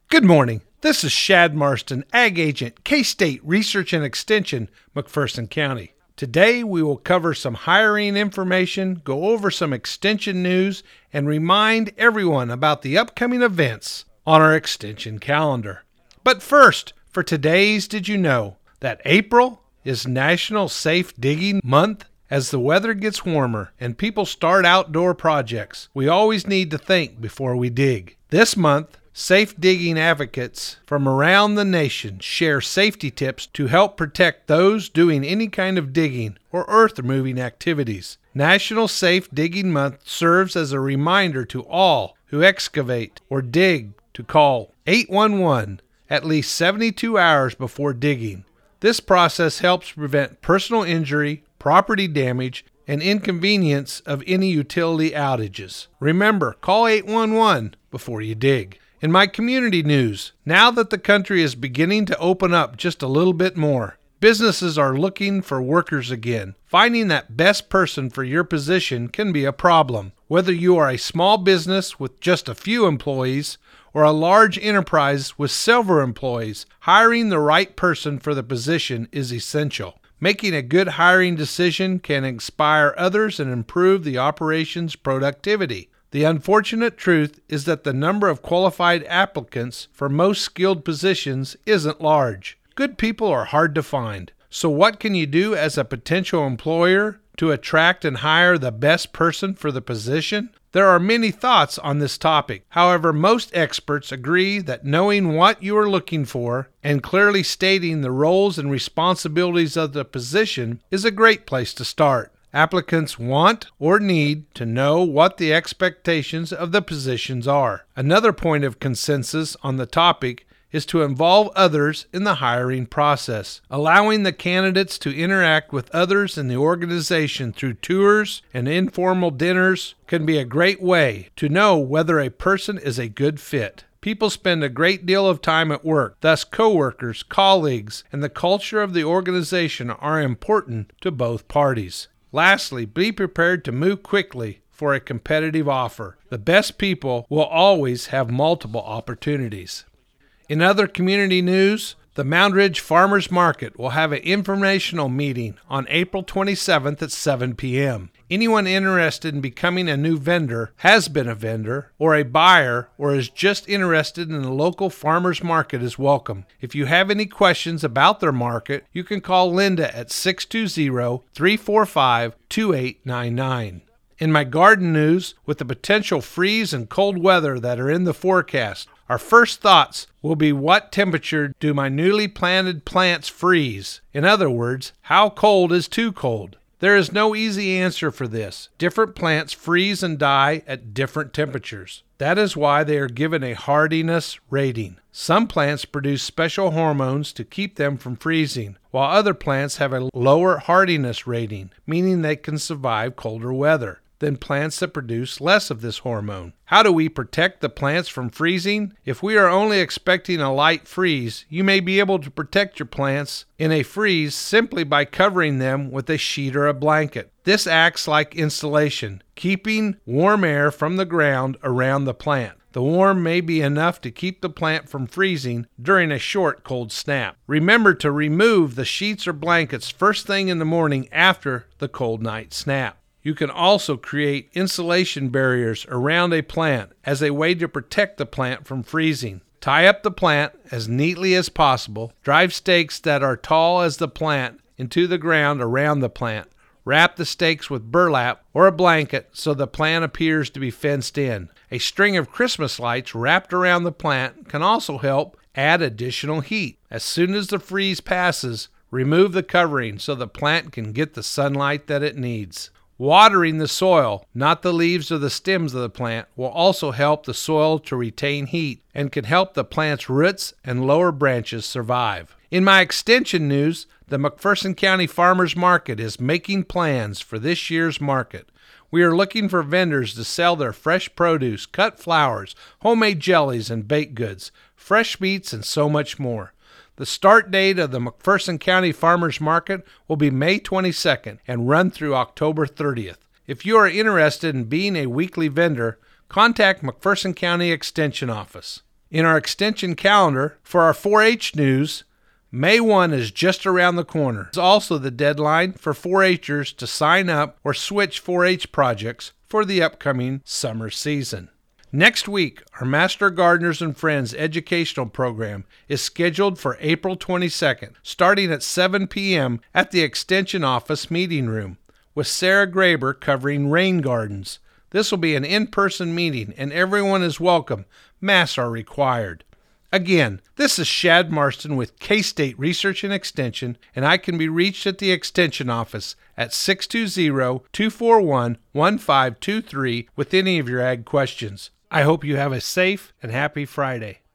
Good morning. This is Shad Marston, Ag Agent, K-State Research and Extension, McPherson County. Today we will cover some hiring information, go over some extension news, and remind everyone about the upcoming events on our extension calendar. But first, for today's Did You Know that April is National Safe Digging Month? As the weather gets warmer and people start outdoor projects, we always need to think before we dig. This month, safe digging advocates from around the nation share safety tips to help protect those doing any kind of digging or earth moving activities. National Safe Digging Month serves as a reminder to all who excavate or dig to call 811 at least 72 hours before digging. This process helps prevent personal injury, property damage, and inconvenience of any utility outages. Remember, call 811 before you dig. In my community news, now that the country is beginning to open up just a little bit more, businesses are looking for workers again. Finding that best person for your position can be a problem. Whether you are a small business with just a few employees or a large enterprise with several employees, hiring the right person for the position is essential. Making a good hiring decision can inspire others and improve the operation's productivity. The unfortunate truth is that the number of qualified applicants for most skilled positions isn't large. Good people are hard to find. So what can you do as a potential employer to attract and hire the best person for the position? There are many thoughts on this topic. However, most experts agree that knowing what you are looking for and clearly stating the roles and responsibilities of the position is a great place to start. Applicants want or need to know what the expectations of the positions are. Another point of consensus on the topic is to involve others in the hiring process. Allowing the candidates to interact with others in the organization through tours and informal dinners can be a great way to know whether a person is a good fit. People spend a great deal of time at work, thus coworkers, colleagues, and the culture of the organization are important to both parties. Lastly, be prepared to move quickly for a competitive offer. The best people will always have multiple opportunities. In other community news, the Mound Ridge Farmers Market will have an informational meeting on April 27th at 7 p.m. Anyone interested in becoming a new vendor, has been a vendor, or a buyer, or is just interested in the local farmers market is welcome. If you have any questions about their market, you can call Linda at 620-345-2899. In my garden news, with the potential freeze and cold weather that are in the forecast, our first thoughts will be what temperature do my newly planted plants freeze? In other words, how cold is too cold? There is no easy answer for this. Different plants freeze and die at different temperatures. That is why they are given a hardiness rating. Some plants produce special hormones to keep them from freezing, while other plants have a lower hardiness rating, meaning they can survive colder weather than plants that produce less of this hormone. How do we protect the plants from freezing? If we are only expecting a light freeze, you may be able to protect your plants in a freeze simply by covering them with a sheet or a blanket. This acts like insulation, keeping warm air from the ground around the plant. The warmth may be enough to keep the plant from freezing during a short cold snap. Remember to remove the sheets or blankets first thing in the morning after the cold night snap. You can also create insulation barriers around a plant as a way to protect the plant from freezing. Tie up the plant as neatly as possible. Drive stakes that are tall as the plant into the ground around the plant. Wrap the stakes with burlap or a blanket so the plant appears to be fenced in. A string of Christmas lights wrapped around the plant can also help add additional heat. As soon as the freeze passes, remove the covering so the plant can get the sunlight that it needs. Watering the soil, not the leaves or the stems of the plant, will also help the soil to retain heat and can help the plant's roots and lower branches survive. In my extension news, the McPherson County Farmers Market is making plans for this year's market. We are looking for vendors to sell their fresh produce, cut flowers, homemade jellies and baked goods, fresh meats, and so much more. The start date of the McPherson County Farmers Market will be May 22nd and run through October 30th. If you are interested in being a weekly vendor, contact McPherson County Extension Office. In our extension calendar for our 4-H news, May 1 is just around the corner. It's also the deadline for 4-H'ers to sign up or switch 4-H projects for the upcoming summer season. Next week, our Master Gardeners and Friends educational program is scheduled for April 22nd, starting at 7 p.m. at the Extension Office Meeting Room, with Sarah Graber covering rain gardens. This will be an in-person meeting, and everyone is welcome. Masks are required. Again, this is Shad Marston with K-State Research and Extension, and I can be reached at the Extension Office at 620-241-1523 with any of your ag questions. I hope you have a safe and happy Friday.